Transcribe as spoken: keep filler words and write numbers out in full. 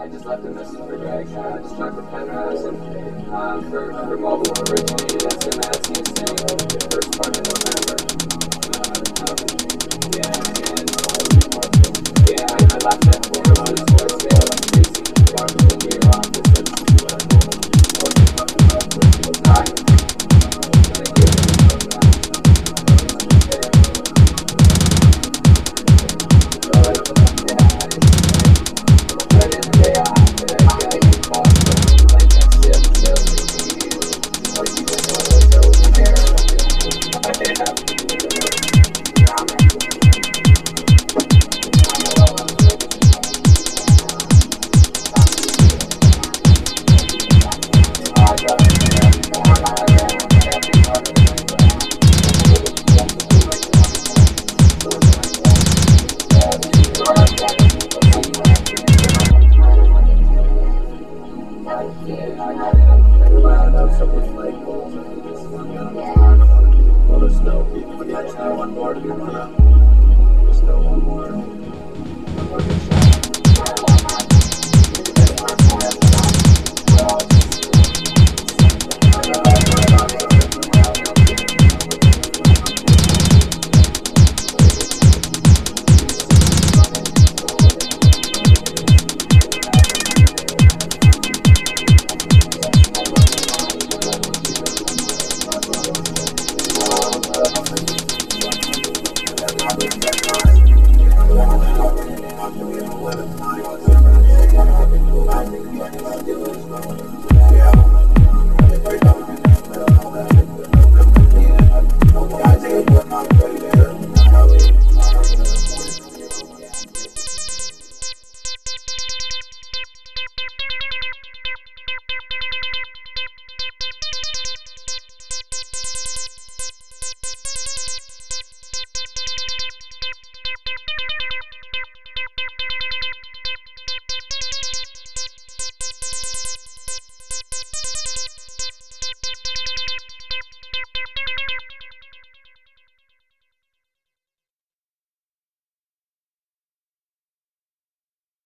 I just left a message for Greg. Uh, just talked with Penrose and um, for, for mobile originated as soon as he's saying the first part of November. Uh, um, yeah, and yeah,